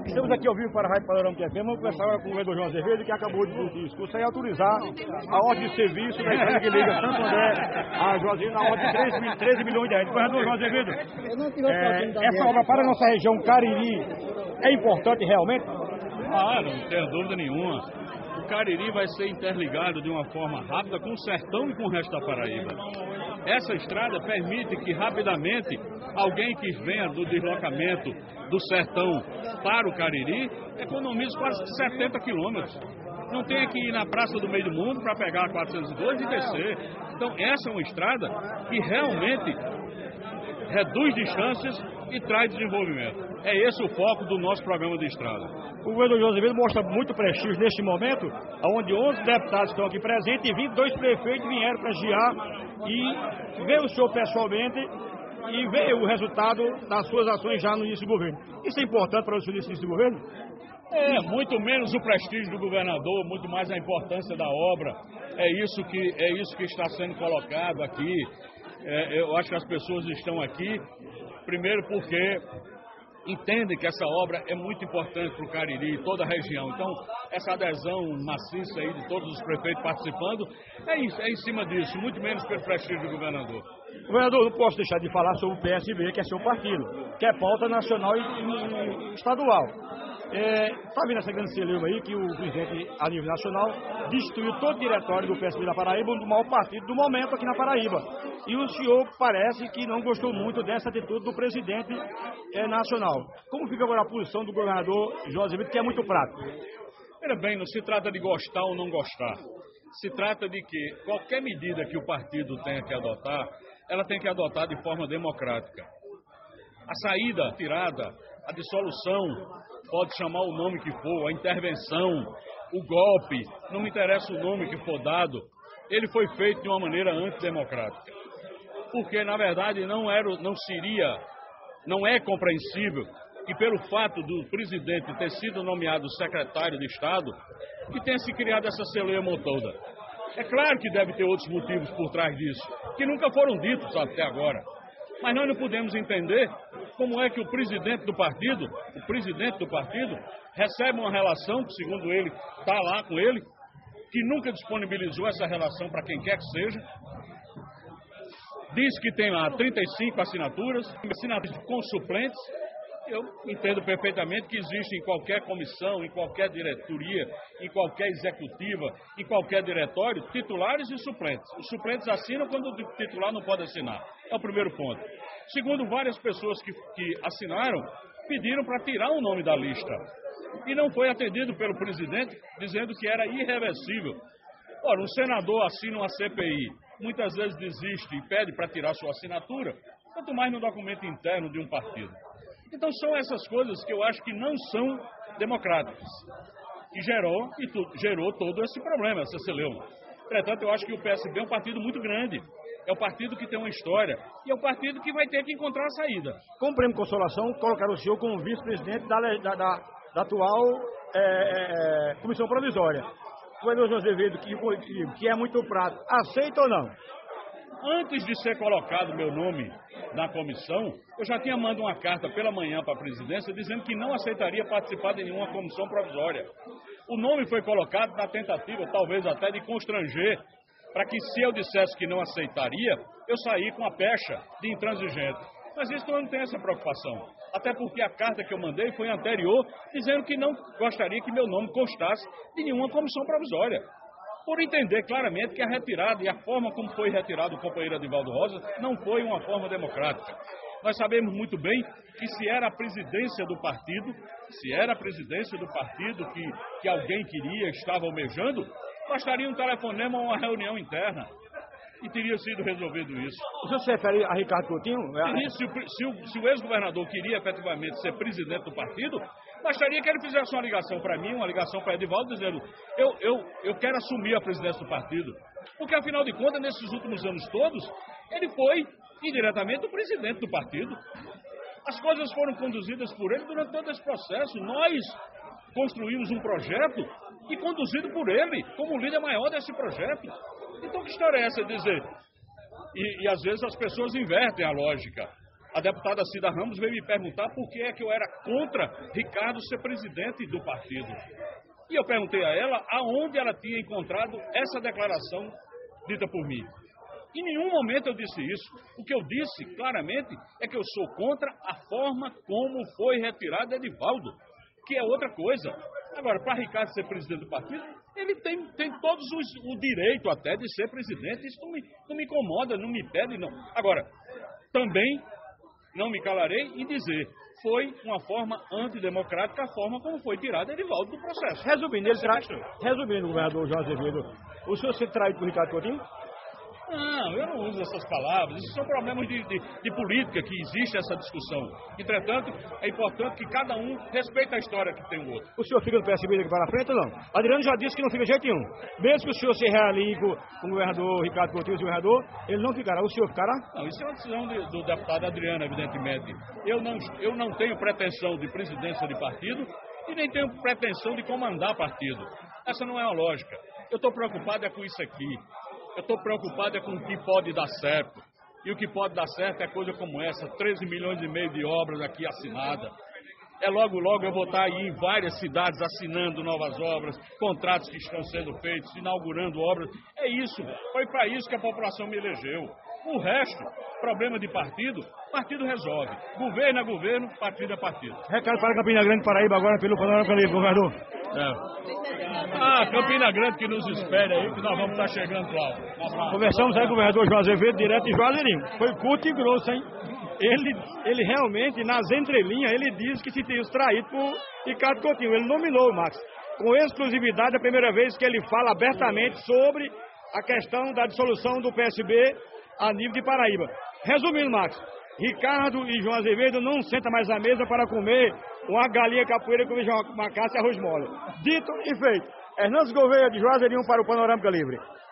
Estamos aqui ao vivo para a Rádio Panorâmica FM. Vamos conversar agora com o vereador João Azevedo, que acabou de discursar e autorizar a ordem de serviço da empresa que liga Santo André a Juazeiro na ordem de 13 milhões de reais. Vereador João Azevedo, essa obra para a nossa região Cariri é importante realmente? Ah, não tenho dúvida nenhuma. O Cariri vai ser interligado de uma forma rápida com o sertão e com o resto da Paraíba. Essa estrada permite que rapidamente alguém que venha do deslocamento do sertão para o Cariri economize quase 70 quilômetros. Não tem que ir na Praça do Meio do Mundo para pegar a 402 e descer. Então essa é uma estrada que realmente reduz distâncias e traz desenvolvimento. É esse o foco do nosso programa de estrada. O vereador João Azevedo mostra muito prestígio neste momento, onde 11 deputados estão aqui presentes e 22 prefeitos vieram prestigiar e ver o senhor pessoalmente e ver o resultado das suas ações já no início do governo. Isso é importante para o senhor nesse início do governo? É, muito menos o prestígio do governador, muito mais a importância da obra. É isso que está sendo colocado aqui. Eu acho que as pessoas estão aqui, primeiro porque entendem que essa obra é muito importante para o Cariri e toda a região. Então, essa adesão maciça aí de todos os prefeitos participando, é em cima disso, muito menos pelo prestígio do governador. Governador, não posso deixar de falar sobre o PSB, que é seu partido, que é pauta nacional e estadual. Está vendo essa grande celeuma aí que o presidente a nível nacional destruiu todo o diretório do PSB da Paraíba, um do maior partido do momento aqui na Paraíba. E o senhor parece que não gostou muito dessa atitude do presidente nacional. Como fica agora a posição do governador João Azevedo, que é muito prático? Olha bem, não se trata de gostar ou não gostar. Se trata de que qualquer medida que o partido tenha que adotar, ela tem que adotar de forma democrática. A saída, a tirada, a dissolução, pode chamar o nome que for, a intervenção, o golpe, não me interessa o nome que for dado, ele foi feito de uma maneira antidemocrática. Porque, na verdade, não é compreensível que pelo fato do presidente ter sido nomeado secretário de Estado, que tenha se criado essa celeuma toda. É claro que deve ter outros motivos por trás disso, que nunca foram ditos até agora. Mas nós não podemos entender como é que o presidente do partido recebe uma relação, que segundo ele está lá com ele, que nunca disponibilizou essa relação para quem quer que seja, diz que tem lá 35 assinaturas com suplentes. Eu entendo perfeitamente que existe em qualquer comissão, em qualquer diretoria, em qualquer executiva, em qualquer diretório, titulares e suplentes. Os suplentes assinam quando o titular não pode assinar. É o primeiro ponto. Segundo, várias pessoas que assinaram pediram para tirar o nome da lista. E não foi atendido pelo presidente, dizendo que era irreversível. Ora, um senador assina uma CPI, muitas vezes desiste e pede para tirar sua assinatura, quanto mais no documento interno de um partido. Então são essas coisas que eu acho que não são democráticas, que gerou todo esse problema, essa celeuma. Entretanto, eu acho que o PSB é um partido muito grande, é um partido que tem uma história e é um partido que vai ter que encontrar a saída. Com o prêmio Consolação, colocaram o senhor como vice-presidente da atual comissão provisória. O vereador João Azevedo, que é muito prático, aceita ou não? Antes de ser colocado meu nome na comissão, eu já tinha mandado uma carta pela manhã para a presidência dizendo que não aceitaria participar de nenhuma comissão provisória. O nome foi colocado na tentativa, talvez até de constranger, para que se eu dissesse que não aceitaria, eu saí com a pecha de intransigente. Mas isso eu não tenho essa preocupação. Até porque a carta que eu mandei foi anterior, dizendo que não gostaria que meu nome constasse de nenhuma comissão provisória. Por entender claramente que a retirada e a forma como foi retirado o companheiro Edivaldo Rosa não foi uma forma democrática. Nós sabemos muito bem que se era a presidência do partido que alguém queria, estava almejando, bastaria um telefonema ou uma reunião interna e teria sido resolvido isso. O senhor se refere a Ricardo Coutinho? Se o ex-governador queria efetivamente ser presidente do partido, bastaria que ele fizesse uma ligação para mim, uma ligação para Edivaldo, dizendo eu quero assumir a presidência do partido. Porque, afinal de contas, nesses últimos anos todos, ele foi, indiretamente, o presidente do partido. As coisas foram conduzidas por ele durante todo esse processo. Nós construímos um projeto e conduzido por ele, como o líder maior desse projeto. Então, que história é essa de dizer? E às vezes as pessoas invertem a lógica. A deputada Cida Ramos veio me perguntar por que é que eu era contra Ricardo ser presidente do partido. E eu perguntei a ela aonde ela tinha encontrado essa declaração dita por mim. Em nenhum momento eu disse isso. O que eu disse claramente é que eu sou contra a forma como foi retirado Edivaldo, que é outra coisa. Agora, para Ricardo ser presidente do partido, ele tem todos o direito até de ser presidente. Isso não me incomoda, não me impede, não. Agora, também não me calarei em dizer, foi uma forma antidemocrática a forma como foi tirado Edivaldo do processo. Resumindo, governador João Azevedo, o senhor se traído por Ricardo Coutinho? Não, eu não uso essas palavras. Isso são problemas de política que existe essa discussão. Entretanto, é importante que cada um respeite a história que tem o outro. O senhor fica no PSB daqui para frente ou não? Adriano já disse que não fica de jeito nenhum. Mesmo que o senhor se realinhe com o governador Ricardo Coutinho, o governador, ele não ficará. O senhor ficará? Não, isso é uma decisão do deputado Adriano, evidentemente. Eu não tenho pretensão de presidência de partido e nem tenho pretensão de comandar partido. Essa não é a lógica. Eu estou preocupado com isso aqui. Eu estou preocupado com o que pode dar certo. E o que pode dar certo é coisa como essa, 13 milhões e meio de obras aqui assinadas. Logo eu vou estar aí em várias cidades assinando novas obras, contratos que estão sendo feitos, inaugurando obras. É isso, foi para isso que a população me elegeu. O resto, problema de partido resolve. Governo é governo, partido é partido. Recado para Campina Grande, Paraíba, agora pelo Panorama Livre, governador. Campina Grande que nos espere aí, que nós vamos estar chegando lá. Conversamos aí com o governador João Azevedo, direto de Juazeirinho. Foi curto e grosso, hein? Ele realmente, nas entrelinhas, ele disse que se tinha traído por Ricardo Coutinho. Ele nominou o Max. Com exclusividade, é a primeira vez que ele fala abertamente sobre a questão da dissolução do PSB a nível de Paraíba. Resumindo, Max, Ricardo e João Azevedo não sentam mais à mesa para comer uma galinha capoeira com uma caça e arroz mole. Dito e feito. Hernandes Gouveia de Juazeirinho para o Panorâmica Livre.